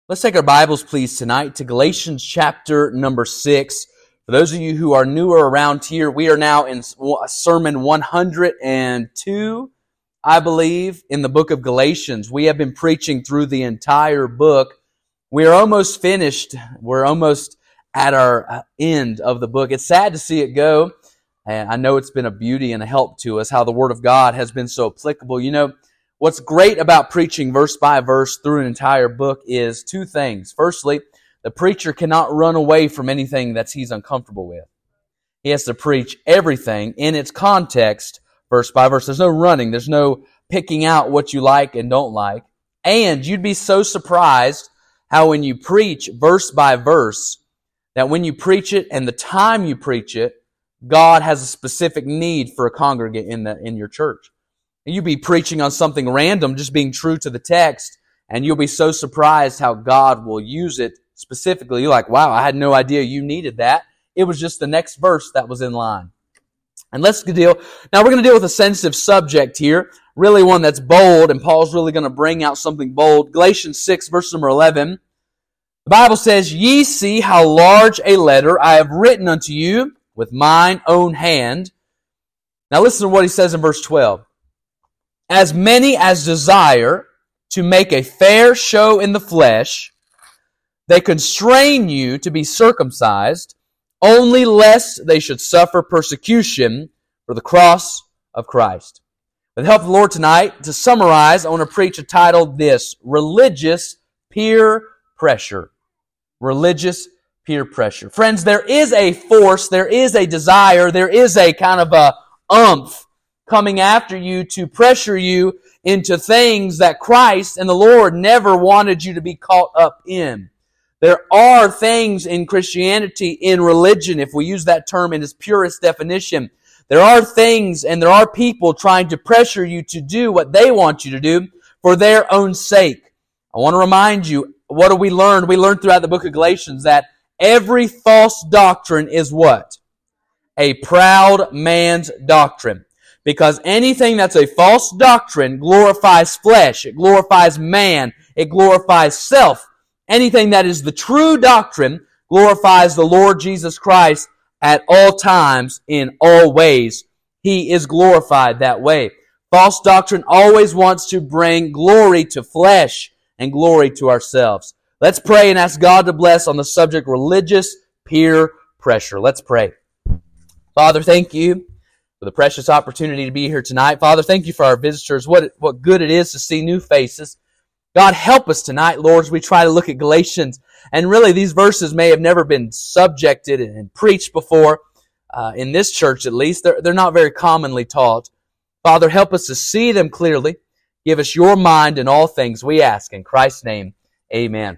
Let's take our Bibles, please, tonight to Galatians chapter number 6. For those of you who are newer around here, we are now in sermon 102, I believe, in the book of Galatians. We have been preaching through the entire book. We are almost finished. We're almost at our end of the book. It's sad to see it go, and I know it's been a beauty and a help to us, how the Word of God has been so applicable. You know, what's great about preaching verse by verse through an entire book is two things. Firstly, the preacher cannot run away from anything that he's uncomfortable with. He has to preach everything in its context, verse by verse. There's no running. There's no picking out what you like and don't like. And you'd be so surprised how when you preach verse by verse, that when you preach it and the time you preach it, God has a specific need for a congregant in your church. You'll be preaching on something random, just being true to the text, and you'll be so surprised how God will use it specifically. You're like, wow, I had no idea you needed that. It was just the next verse that was in line. And now we're going to deal with a sensitive subject here, really one that's bold, and Paul's really going to bring out something bold. Galatians 6, verse number 11. The Bible says, "Ye see how large a letter I have written unto you with mine own hand." Now listen to what he says in verse 12. "As many as desire to make a fair show in the flesh, they constrain you to be circumcised, only lest they should suffer persecution for the cross of Christ." With the help of the Lord tonight, to summarize, I want to preach a title this: Religious Peer Pressure. Religious peer pressure. Friends, there is a force, there is a desire, there is a kind of a umph coming after you to pressure you into things that Christ and the Lord never wanted you to be caught up in. There are things in Christianity, in religion, if we use that term in its purest definition, there are things and there are people trying to pressure you to do what they want you to do for their own sake. I want to remind you, what do we learn? We learned throughout the book of Galatians that every false doctrine is what? A proud man's doctrine. Because anything that's a false doctrine glorifies flesh, it glorifies man, it glorifies self. Anything that is the true doctrine glorifies the Lord Jesus Christ at all times, in all ways. He is glorified that way. False doctrine always wants to bring glory to flesh and glory to ourselves. Let's pray and ask God to bless on the subject religious peer pressure. Let's pray. Father, thank you for the precious opportunity to be here tonight. Father, thank you for our visitors. What good it is to see new faces. God, help us tonight, Lord, as we try to look at Galatians. And really, these verses may have never been subjected and preached before, in this church at least. They're not very commonly taught. Father, help us to see them clearly. Give us your mind in all things, we ask. In Christ's name, amen.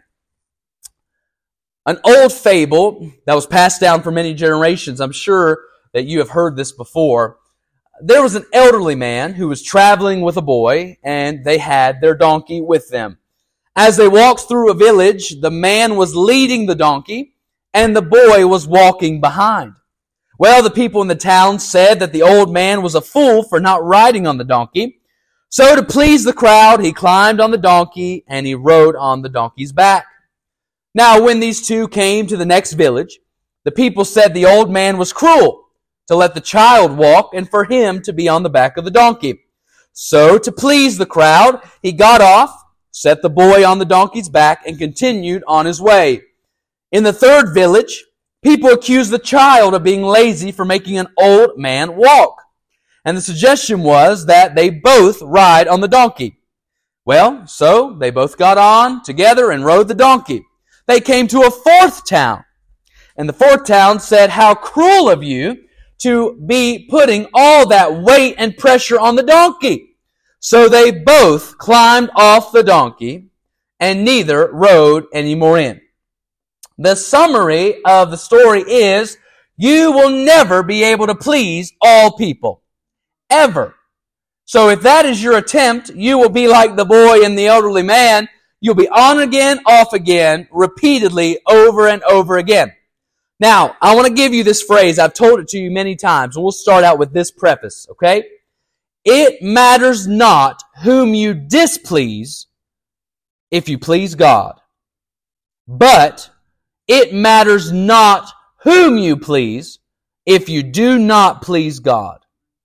An old fable that was passed down for many generations. I'm sure that you have heard this before. There was an elderly man who was traveling with a boy, and they had their donkey with them. As they walked through a village, the man was leading the donkey, and the boy was walking behind. Well, the people in the town said that the old man was a fool for not riding on the donkey. So to please the crowd, he climbed on the donkey, and he rode on the donkey's back. Now, when these two came to the next village, the people said the old man was cruel to let the child walk and for him to be on the back of the donkey. So, to please the crowd, he got off, set the boy on the donkey's back, and continued on his way. In the third village, people accused the child of being lazy for making an old man walk. And the suggestion was that they both ride on the donkey. Well, so they both got on together and rode the donkey. They came to a fourth town. And the fourth town said, "How cruel of you to be putting all that weight and pressure on the donkey." So they both climbed off the donkey, and neither rode any more in. The summary of the story is, you will never be able to please all people. Ever. So if that is your attempt, you will be like the boy and the elderly man. You'll be on again, off again, repeatedly, over and over again. Now, I want to give you this phrase. I've told it to you many times. We'll start out with this preface, okay? It matters not whom you displease if you please God. But it matters not whom you please if you do not please God.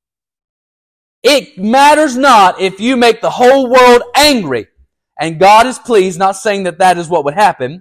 It matters not if you make the whole world angry and God is pleased, not saying that that is what would happen.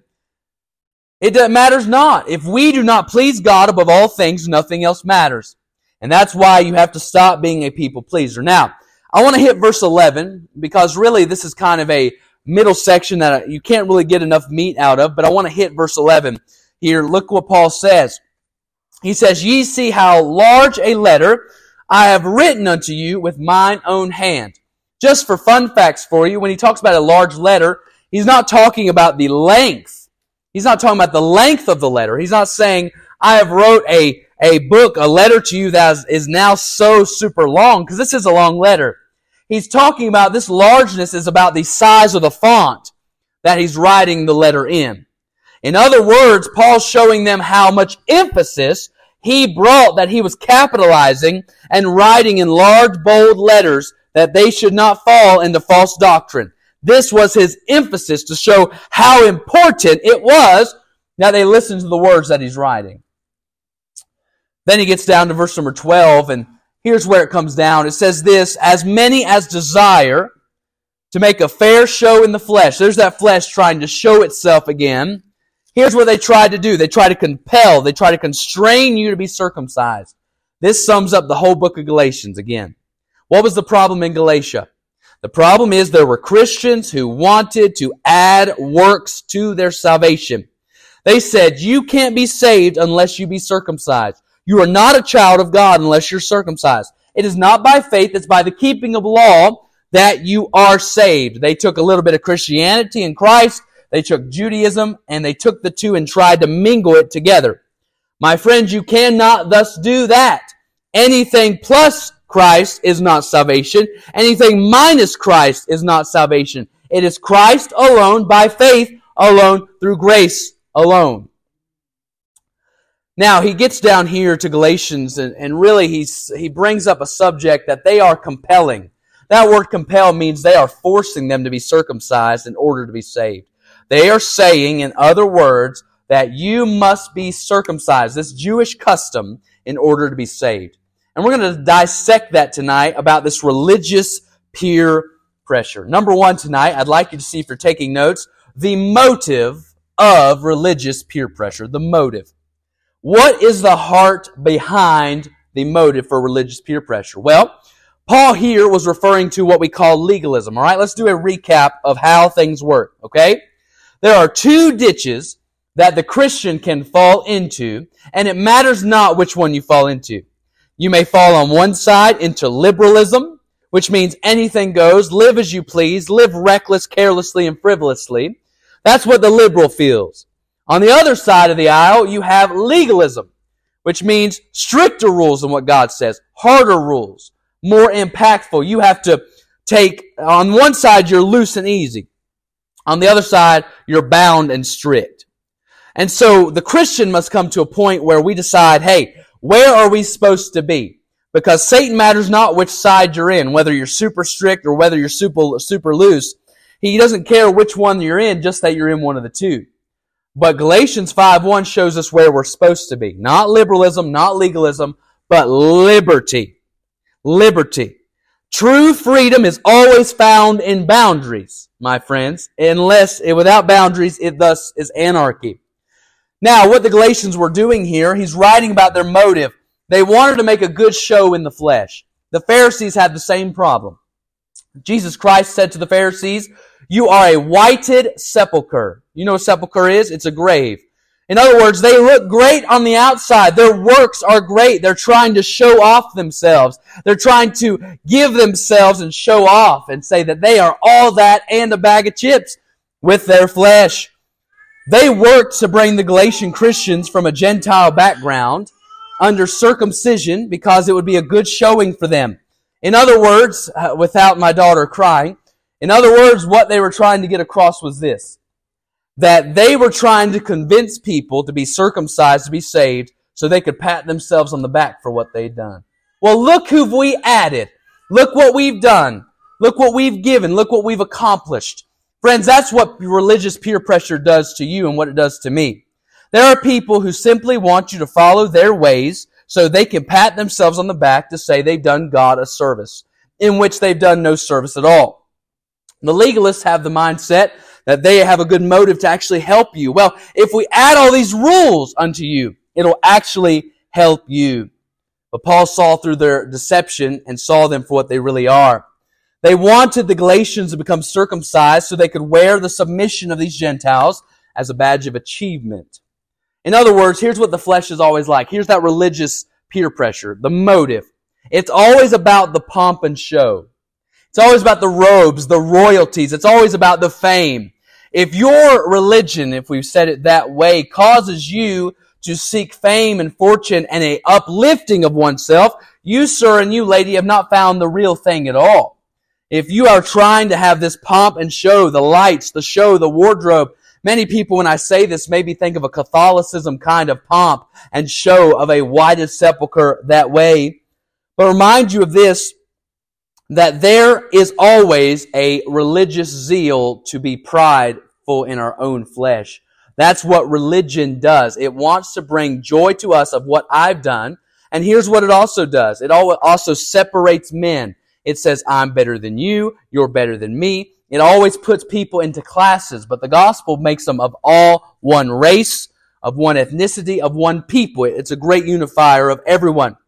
It matters not. If we do not please God above all things, nothing else matters. And that's why you have to stop being a people pleaser. Now, I want to hit verse 11 because really this is kind of a middle section that you can't really get enough meat out of, but I want to hit verse 11 here. Look what Paul says. He says, "Ye see how large a letter I have written unto you with mine own hand." Just for fun facts for you, when he talks about a large letter, he's not talking about the length. He's not talking about the length of the letter. He's not saying, I have wrote a book, a letter to you that is now so super long, because this is a long letter. He's talking about this largeness is about the size of the font that he's writing the letter in. In other words, Paul's showing them how much emphasis he brought, that he was capitalizing and writing in large, bold letters that they should not fall into false doctrine. This was his emphasis to show how important it was that they listen to the words that he's writing. Then he gets down to verse number 12, and here's where it comes down. It says this, "As many as desire to make a fair show in the flesh." There's that flesh trying to show itself again. Here's what they try to do. They try to compel, they try to constrain you to be circumcised. This sums up the whole book of Galatians again. What was the problem in Galatia? The problem is there were Christians who wanted to add works to their salvation. They said, you can't be saved unless you be circumcised. You are not a child of God unless you're circumcised. It is not by faith, it's by the keeping of law that you are saved. They took a little bit of Christianity in Christ, they took Judaism, and they took the two and tried to mingle it together. My friends, you cannot thus do that. Anything plus Christ is not salvation. Anything minus Christ is not salvation. It is Christ alone, by faith alone, through grace alone. Now, he gets down here to Galatians, and really he brings up a subject that they are compelling. That word compel means they are forcing them to be circumcised in order to be saved. They are saying, in other words, that you must be circumcised, this Jewish custom, in order to be saved. And we're going to dissect that tonight about this religious peer pressure. Number one tonight, I'd like you to see, if you're taking notes, the motive of religious peer pressure. The motive. What is the heart behind the motive for religious peer pressure? Well, Paul here was referring to what we call legalism. All right, let's do a recap of how things work, okay? There are two ditches that the Christian can fall into, and it matters not which one you fall into. You may fall on one side into liberalism, which means anything goes, live as you please, live reckless, carelessly, and frivolously. That's what the liberal feels. On the other side of the aisle, you have legalism, which means stricter rules than what God says, harder rules, more impactful. You have to take, on one side, you're loose and easy. On the other side, you're bound and strict. And so the Christian must come to a point where we decide, hey, where are we supposed to be? Because Satan matters not which side you're in, whether you're super strict or whether you're super loose. He doesn't care which one you're in, just that you're in one of the two. But Galatians 5:1 shows us where we're supposed to be. Not liberalism, not legalism, but liberty. Liberty. True freedom is always found in boundaries, my friends. Without boundaries, it thus is anarchy. Now, what the Galatians were doing here, he's writing about their motive. They wanted to make a good show in the flesh. The Pharisees had the same problem. Jesus Christ said to the Pharisees, you are a whited sepulcher. You know what a sepulcher is? It's a grave. In other words, they look great on the outside. Their works are great. They're trying to show off themselves. They're trying to give themselves and show off and say that they are all that and a bag of chips with their flesh. They worked to bring the Galatian Christians from a Gentile background under circumcision because it would be a good showing for them. In other words, without my daughter crying, in other words, what they were trying to get across was this, that they were trying to convince people to be circumcised, to be saved, so they could pat themselves on the back for what they'd done. Well, look who we added. Look what we've done. Look what we've given. Look what we've accomplished. Friends, that's what religious peer pressure does to you and what it does to me. There are people who simply want you to follow their ways so they can pat themselves on the back to say they've done God a service, in which they've done no service at all. The legalists have the mindset that they have a good motive to actually help you. Well, if we add all these rules unto you, it'll actually help you. But Paul saw through their deception and saw them for what they really are. They wanted the Galatians to become circumcised so they could wear the submission of these Gentiles as a badge of achievement. In other words, here's what the flesh is always like. Here's that religious peer pressure, the motive. It's always about the pomp and show. It's always about the robes, the royalties. It's always about the fame. If your religion, if we've said it that way, causes you to seek fame and fortune and a uplifting of oneself, you, sir, and you, lady, have not found the real thing at all. If you are trying to have this pomp and show, the lights, the show, the wardrobe, many people, when I say this, maybe think of a Catholicism kind of pomp and show of a whited sepulchre that way. But remind you of this, that there is always a religious zeal to be prideful in our own flesh. That's what religion does. It wants to bring joy to us of what I've done. And here's what it also does. It also separates men. It says, I'm better than you, you're better than me. It always puts people into classes, but the gospel makes them of all one race, of one ethnicity, of one people. It's a great unifier of everyone.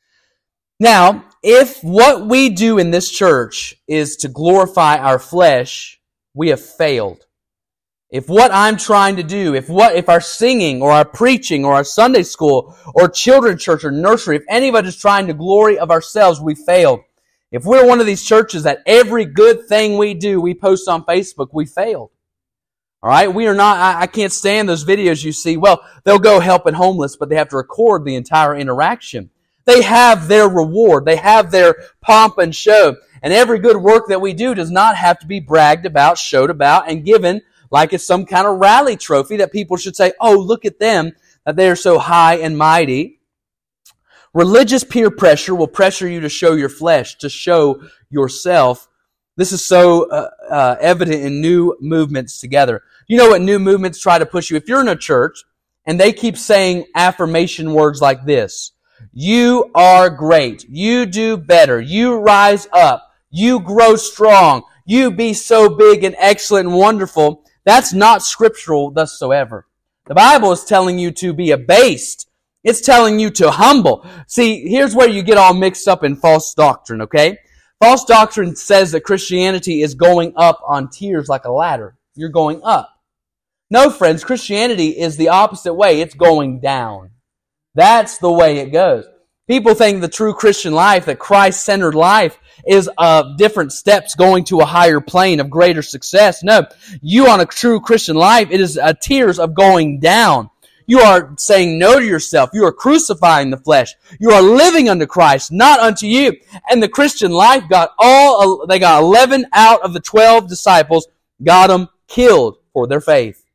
Now, if what we do in this church is to glorify our flesh, we have failed. If what I'm trying to do, if our singing or our preaching or our Sunday school or children's church or nursery, if anybody is trying to glory of ourselves, we failed. If we're one of these churches that every good thing we do, we post on Facebook, we failed. All right? We are not, I can't stand those videos you see. Well, they'll go helping homeless, but they have to record the entire interaction. They have their reward. They have their pomp and show. And every good work that we do does not have to be bragged about, showed about, and given like it's some kind of rally trophy that people should say, oh, look at them, that they are so high and mighty. Religious peer pressure will pressure you to show your flesh, to show yourself. This is so evident in new movements together. You know what new movements try to push you? If you're in a church and they keep saying affirmation words like this, you are great, you do better, you rise up, you grow strong, you be so big and excellent and wonderful, that's not scriptural whatsoever. The Bible is telling you to be abased. It's telling you to humble. See, here's where you get all mixed up in false doctrine, okay? False doctrine says that Christianity is going up on tiers like a ladder. You're going up. No, friends, Christianity is the opposite way. It's going down. That's the way it goes. People think the true Christian life, that Christ-centered life, is different steps going to a higher plane of greater success. No, you on a true Christian life, it is tiers of going down. You are saying no to yourself. You are crucifying the flesh. You are living unto Christ, not unto you. And the Christian life they got 11 out of the 12 disciples, got them killed for their faith.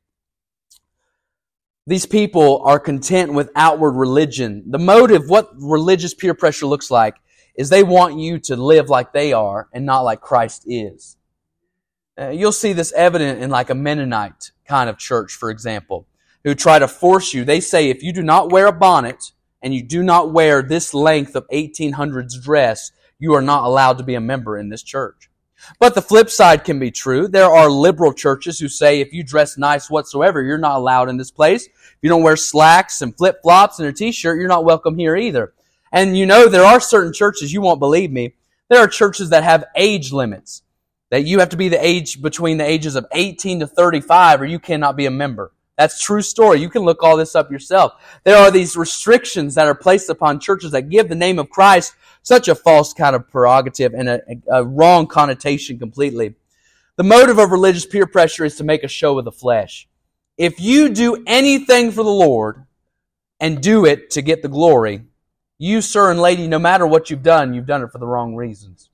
These people are content with outward religion. The motive, what religious peer pressure looks like, is they want you to live like they are and not like Christ is. You'll see this evident in like a Mennonite kind of church, for example, who try to force you. They say if you do not wear a bonnet and you do not wear this length of 1800s dress, you are not allowed to be a member in this church. But the flip side can be true. There are liberal churches who say if you dress nice whatsoever, you're not allowed in this place. If you don't wear slacks and flip-flops and a t-shirt, you're not welcome here either. And you know, there are certain churches, you won't believe me, there are churches that have age limits. That you have to be the age between the ages of 18 to 35 or you cannot be a member. That's true story. You can look all this up yourself. There are these restrictions that are placed upon churches that give the name of Christ such a false kind of prerogative and a wrong connotation completely. The motive of religious peer pressure is to make a show of the flesh. If you do anything for the Lord and do it to get the glory, you, sir and lady, no matter what you've done it for the wrong reasons.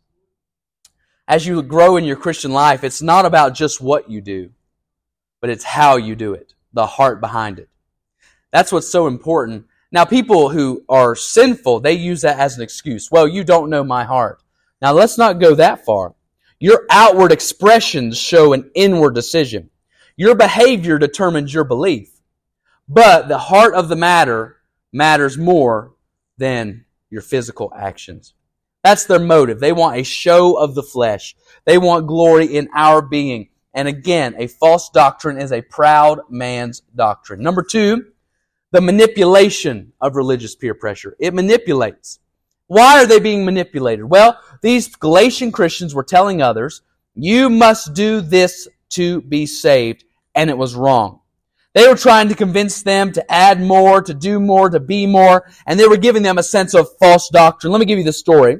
As you grow in your Christian life, it's not about just what you do, but it's how you do it, the heart behind it. That's what's so important. Now, people who are sinful, they use that as an excuse. Well, you don't know my heart. Now, let's not go that far. Your outward expressions show an inward decision. Your behavior determines your belief. But the heart of the matter matters more than your physical actions. That's their motive. They want a show of the flesh. They want glory in our being. And again, a false doctrine is a proud man's doctrine. Number 2, the manipulation of religious peer pressure. It manipulates. Why are they being manipulated? Well, these Galatian Christians were telling others, you must do this to be saved, and it was wrong. They were trying to convince them to add more, to do more, to be more, and they were giving them a sense of false doctrine. Let me give you the story.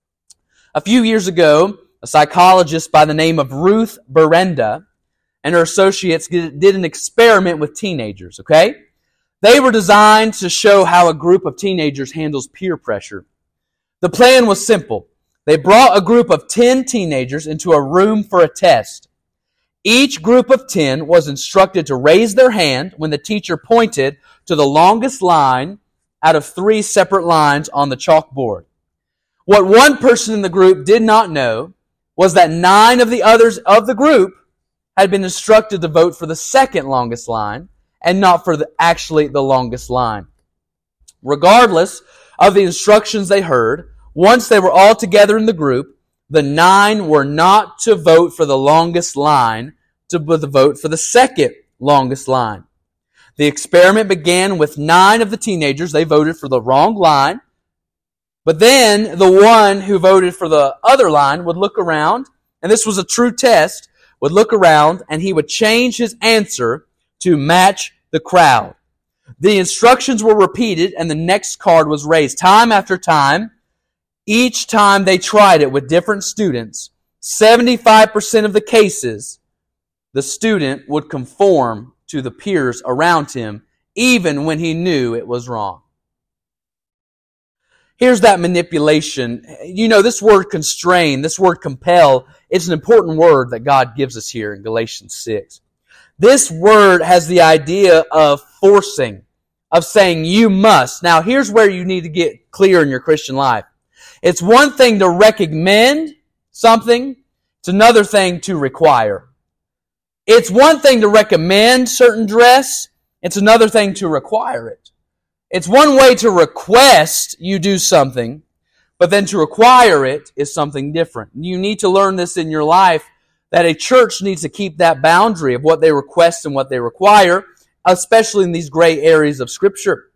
A few years ago, a psychologist by the name of Ruth Berenda and her associates did an experiment with teenagers, okay? They were designed to show how a group of teenagers handles peer pressure. The plan was simple. They brought a group of 10 teenagers into a room for a test. Each group of 10 was instructed to raise their hand when the teacher pointed to the longest line out of 3 separate lines on the chalkboard. What one person in the group did not know was that 9 of the others of the group had been instructed to vote for the second longest line and not for actually the longest line. Regardless of the instructions they heard, once they were all together in the group, the 9 were not to vote for the longest line, but to vote for the second longest line. The experiment began with 9 of the teenagers. They voted for the wrong line. But then the one who voted for the other line would look around, and this was a true test, would look around and he would change his answer to match the crowd. The instructions were repeated and the next card was raised time after time. Each time they tried it with different students, 75% of the cases, the student would conform to the peers around him, even when he knew it was wrong. Here's that manipulation. You know, this word constrain, this word compel, it's an important word that God gives us here in Galatians 6. This word has the idea of forcing, of saying you must. Now, here's where you need to get clear in your Christian life. It's one thing to recommend something. It's another thing to require. It's one thing to recommend certain dress. It's another thing to require it. It's one way to request you do something, but then to require it is something different. You need to learn this in your life, that a church needs to keep that boundary of what they request and what they require, especially in these gray areas of Scripture.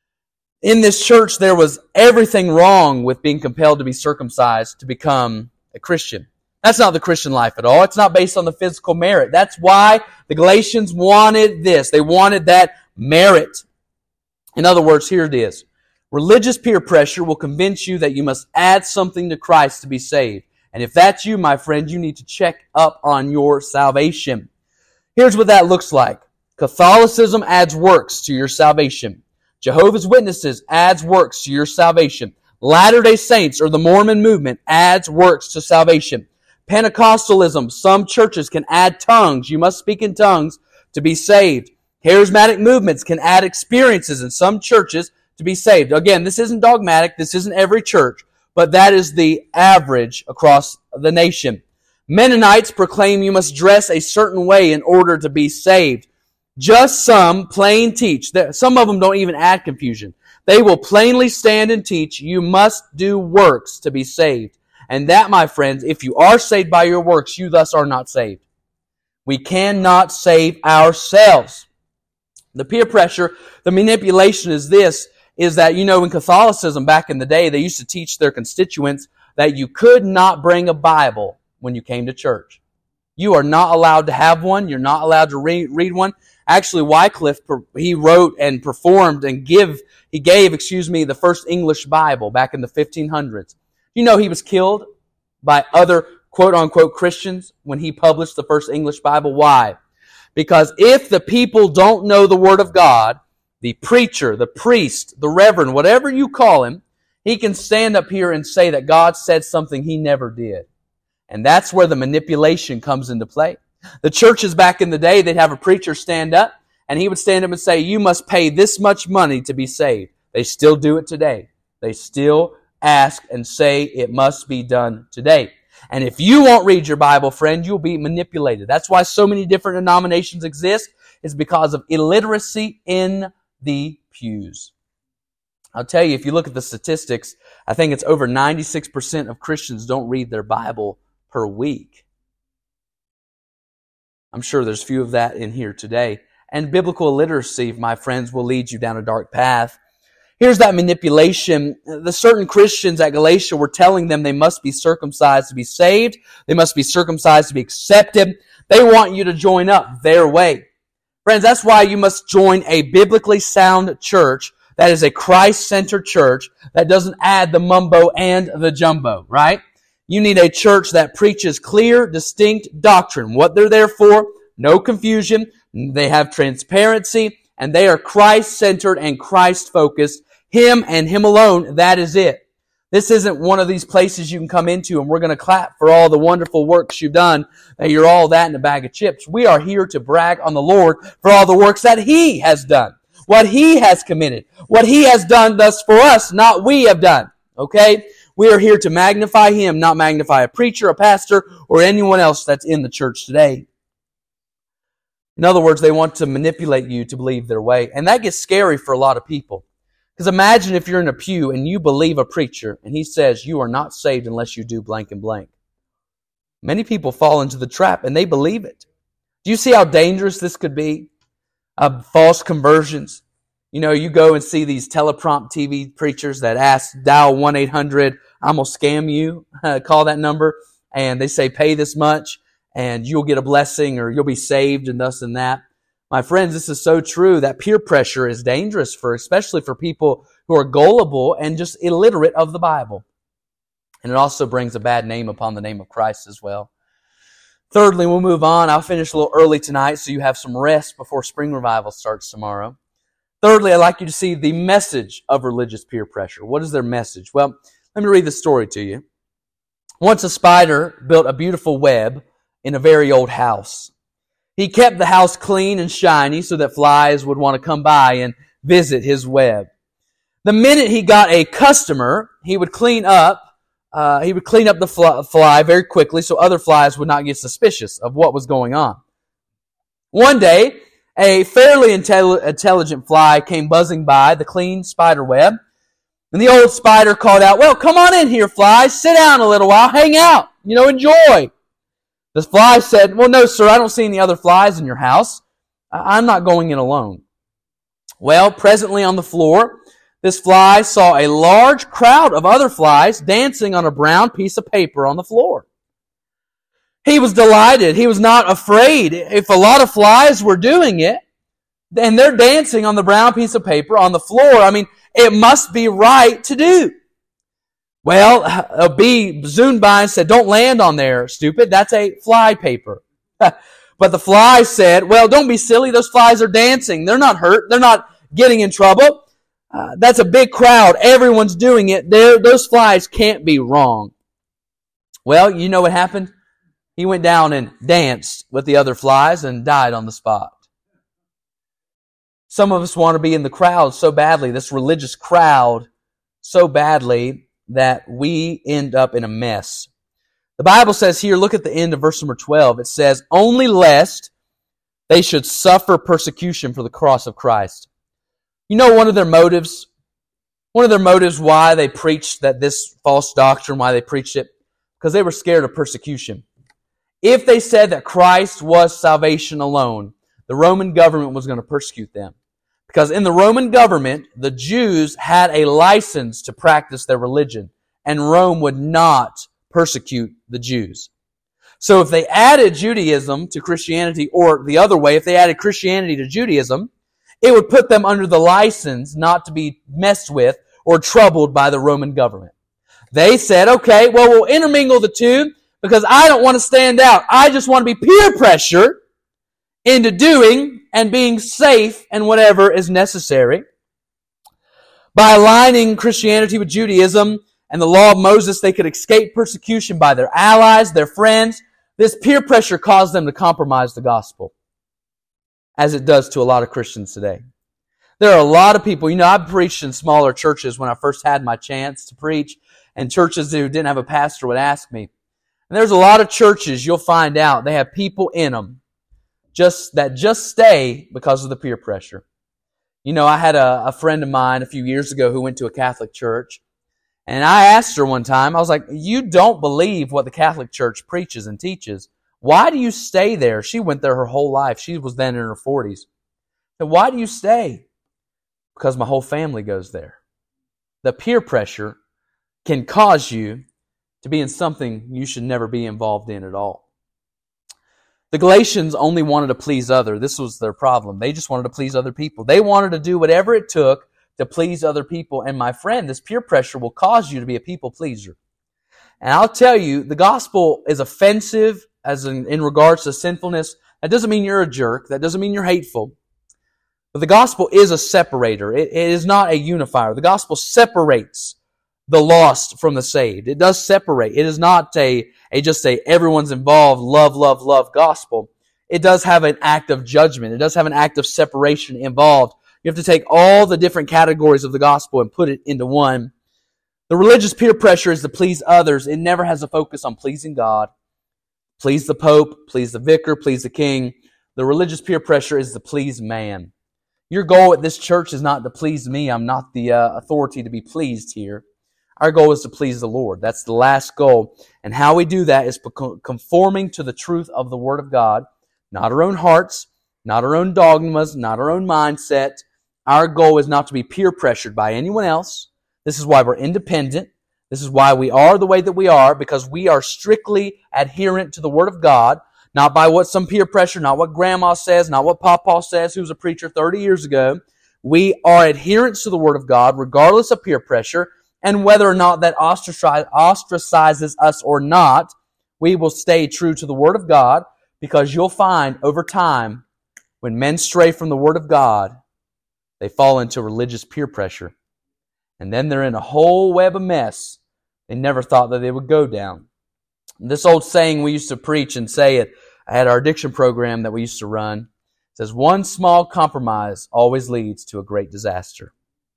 In this church, there was everything wrong with being compelled to be circumcised to become a Christian. That's not the Christian life at all. It's not based on the physical merit. That's why the Galatians wanted this. They wanted that merit. In other words, here it is. Religious peer pressure will convince you that you must add something to Christ to be saved. And if that's you, my friend, you need to check up on your salvation. Here's what that looks like. Catholicism adds works to your salvation. Jehovah's Witnesses adds works to your salvation. Latter-day Saints or the Mormon movement adds works to salvation. Pentecostalism, some churches can add tongues. You must speak in tongues to be saved. Charismatic movements can add experiences in some churches to be saved. Again, this isn't dogmatic. This isn't every church, but that is the average across the nation. Mennonites proclaim you must dress a certain way in order to be saved. Just some plain teach. Some of them don't even add confusion. They will plainly stand and teach you must do works to be saved. And that, my friends, if you are saved by your works, you thus are not saved. We cannot save ourselves. The peer pressure, the manipulation is that, in Catholicism back in the day, they used to teach their constituents that you could not bring a Bible when you came to church. You are not allowed to have one. You're not allowed to read one. Actually, Wycliffe, he wrote and performed and gave the first English Bible back in the 1500s. He was killed by other quote-unquote Christians when he published the first English Bible. Why? Because if the people don't know the Word of God, the preacher, the priest, the reverend, whatever you call him, he can stand up here and say that God said something he never did. And that's where the manipulation comes into play. The churches back in the day, they'd have a preacher stand up, and he would stand up and say, you must pay this much money to be saved. They still do it today. They still ask and say it must be done today. And if you won't read your Bible, friend, you'll be manipulated. That's why so many different denominations exist, is because of illiteracy in the pews. I'll tell you, if you look at the statistics, I think it's over 96% of Christians don't read their Bible per week. I'm sure there's few of that in here today. And biblical illiteracy, my friends, will lead you down a dark path. Here's that manipulation. The certain Christians at Galatia were telling them they must be circumcised to be saved. They must be circumcised to be accepted. They want you to join up their way. Friends, that's why you must join a biblically sound church that is a Christ-centered church that doesn't add the mumbo and the jumbo, right? You need a church that preaches clear, distinct doctrine. What they're there for, no confusion. They have transparency, and they are Christ-centered and Christ-focused. Him and Him alone, that is it. This isn't one of these places you can come into and we're going to clap for all the wonderful works you've done, that you're all that in a bag of chips. We are here to brag on the Lord for all the works that He has done, what He has committed, what He has done thus for us, not we have done. Okay? We are here to magnify Him, not magnify a preacher, a pastor, or anyone else that's in the church today. In other words, they want to manipulate you to believe their way. And that gets scary for a lot of people. Because imagine if you're in a pew and you believe a preacher and he says you are not saved unless you do blank and blank. Many people fall into the trap and they believe it. Do you see how dangerous this could be? False conversions. You know, you go and see these teleprompt TV preachers that ask, dial 1-800, I'm going to scam you, call that number, and they say pay this much and you'll get a blessing or you'll be saved and thus and that. My friends, this is so true that peer pressure is dangerous especially for people who are gullible and just illiterate of the Bible. And it also brings a bad name upon the name of Christ as well. Thirdly, we'll move on. I'll finish a little early tonight so you have some rest before spring revival starts tomorrow. Thirdly, I'd like you to see the message of religious peer pressure. What is their message? Well, let me read the story to you. Once a spider built a beautiful web in a very old house. He kept the house clean and shiny so that flies would want to come by and visit his web. The minute he got a customer, he would clean up the fly very quickly so other flies would not get suspicious of what was going on. One day, a fairly intelligent fly came buzzing by the clean spider web, and the old spider called out, "Well, come on in here, flies. Sit down a little while. Hang out. Enjoy." The fly said, "Well, no, sir, I don't see any other flies in your house. I'm not going in alone." Well, presently on the floor, this fly saw a large crowd of other flies dancing on a brown piece of paper on the floor. He was delighted. He was not afraid. If a lot of flies were doing it, and they're dancing on the brown piece of paper on the floor, it must be right to do. Well, a bee zoomed by and said, "Don't land on there, stupid. That's a fly paper." But the fly said, "Well, don't be silly. Those flies are dancing. They're not hurt. They're not getting in trouble. That's a big crowd. Everyone's doing it. Those flies can't be wrong." Well, you know what happened? He went down and danced with the other flies and died on the spot. Some of us want to be in the crowd so badly, this religious crowd so badly, that we end up in a mess. The Bible says here, look at the end of verse number 12. It says, "Only lest they should suffer persecution for the cross of Christ." You know one of their motives why they preached this false doctrine, why they preached it? Because they were scared of persecution. If they said that Christ was salvation alone, the Roman government was going to persecute them. Because in the Roman government, the Jews had a license to practice their religion, and Rome would not persecute the Jews. So if they added Judaism to Christianity, or the other way, if they added Christianity to Judaism, it would put them under the license not to be messed with or troubled by the Roman government. They said, okay, well, we'll intermingle the two because I don't want to stand out. I just want to be peer pressured into doing and being safe and whatever is necessary. By aligning Christianity with Judaism and the law of Moses, they could escape persecution by their allies, their friends. This peer pressure caused them to compromise the gospel, as it does to a lot of Christians today. There are a lot of people, I preached in smaller churches when I first had my chance to preach, and churches who didn't have a pastor would ask me, And there's a lot of churches you'll find out they have people in them that stay because of the peer pressure. You know, I had a friend of mine a few years ago who went to a Catholic church. And I asked her one time, I was like, you don't believe what the Catholic Church preaches and teaches. Why do you stay there? She went there her whole life. She was then in her 40s. So why do you stay? Because my whole family goes there. The peer pressure can cause you to be in something you should never be involved in at all. The Galatians only wanted to please others. This was their problem. They just wanted to please other people. They wanted to do whatever it took to please other people. And my friend, this peer pressure will cause you to be a people pleaser. And I'll tell you, the gospel is offensive in regards to sinfulness. That doesn't mean you're a jerk. That doesn't mean you're hateful. But the gospel is a separator. It is not a unifier. The gospel separates the lost from the saved. It does separate. It is not just a everyone's involved, love, love, love gospel. It does have an act of judgment. It does have an act of separation involved. You have to take all the different categories of the gospel and put it into one. The religious peer pressure is to please others. It never has a focus on pleasing God. Please the Pope, please the vicar, please the king. The religious peer pressure is to please man. Your goal at this church is not to please me. I'm not the authority to be pleased here. Our goal is to please the Lord. That's the last goal. And how we do that is conforming to the truth of the Word of God, not our own hearts, not our own dogmas, not our own mindset. Our goal is not to be peer pressured by anyone else. This is why we're independent. This is why we are the way that we are, because we are strictly adherent to the Word of God, not by what some peer pressure, not what grandma says, not what papa says, who was a preacher 30 years ago. We are adherents to the Word of God, regardless of peer pressure, and whether or not that ostracizes us or not, we will stay true to the Word of God, because you'll find over time, when men stray from the Word of God, they fall into religious peer pressure. And then they're in a whole web of mess they never thought that they would go down. This old saying we used to preach and say it at our addiction program that we used to run. It says, one small compromise always leads to a great disaster.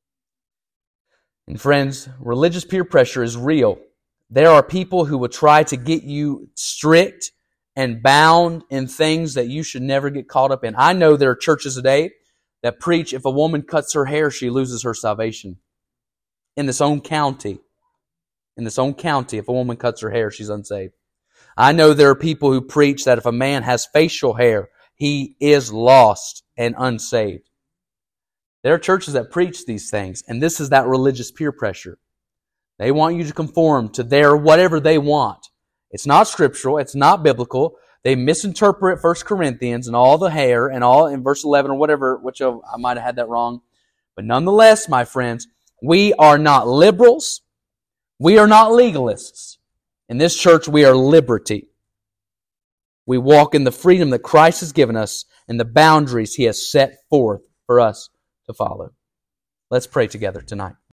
And friends, religious peer pressure is real. There are people who will try to get you strict and bound in things that you should never get caught up in. I know there are churches today that preach if a woman cuts her hair, she loses her salvation. In this own county, if a woman cuts her hair, she's unsaved. I know there are people who preach that if a man has facial hair, he is lost and unsaved. There are churches that preach these things, and this is that religious peer pressure. They want you to conform to their whatever they want. It's not scriptural. It's not biblical. They misinterpret 1 Corinthians and all the hair and all in verse 11 or whatever, which I might have had that wrong. But nonetheless, my friends, we are not liberals. We are not legalists. In this church, we are liberty. We walk in the freedom that Christ has given us and the boundaries He has set forth for us to follow. Let's pray together tonight.